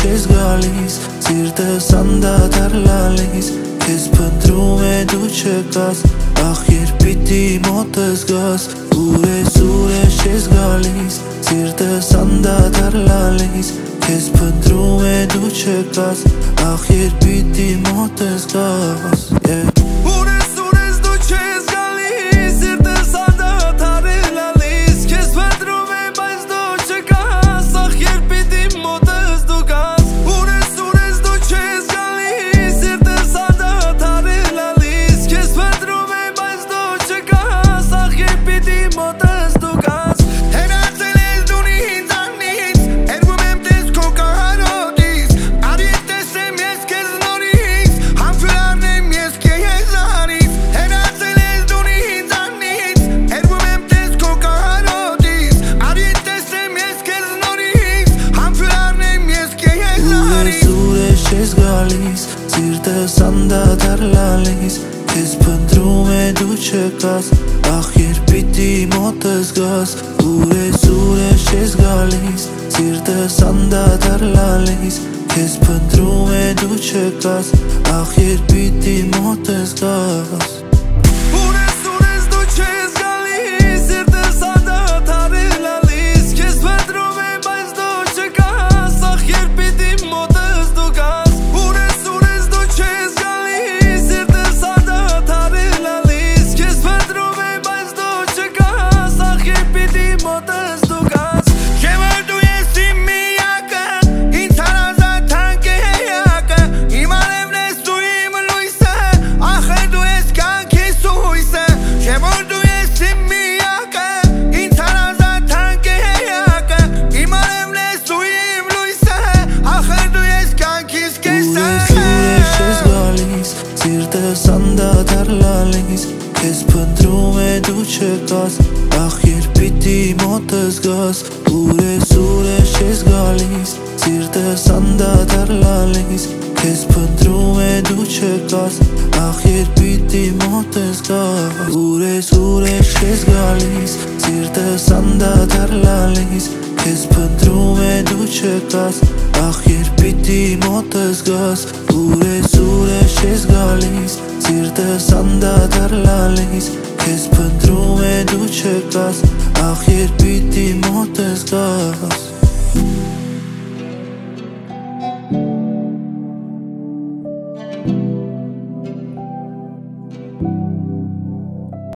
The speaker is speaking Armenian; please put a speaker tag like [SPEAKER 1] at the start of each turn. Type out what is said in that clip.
[SPEAKER 1] ես գալիս, սիրտս անդադար լալիս, քեզ փնտրում է դու չկաս, ախ երբ պիտի մոտս գաս, ուր ես գալիս, սիրտս անդադար լալիս, քեզ փնտրում է դու չկաս, ախ երբ պիտի մոտս գաս, ես գալիս, սիրտս անդադար լալիս, քեզ փնտրում է դու չկաս, ախ երբ պիտի մոտս գաս, ուր ես գալիս, սիրտս անդադար լալիս, քեզ փնտրում է դու չկաս, ախ երբ պիտի մոտս գաս, սիրտս անդադար լալիս, քեզ փնտրում է դու չկաս, ախ երբ պիտի մոտս գաս, ուր ես գալիս, սիրտս անդադար լալիս, քեզ փնտրում է դու չկաս, ախ երբ պիտի մոտս գաս, ուր ես գալիս, սիրտս անդադար լալիս, քեզ փնտրում է դու չկաս, ախ երբ պիտի մոտս գաս, ուր ես գալիս, սիրտս անդադար լալիս, քեզ փնտրում է դու չկաս, ախ երբ պիտի մոտս գաս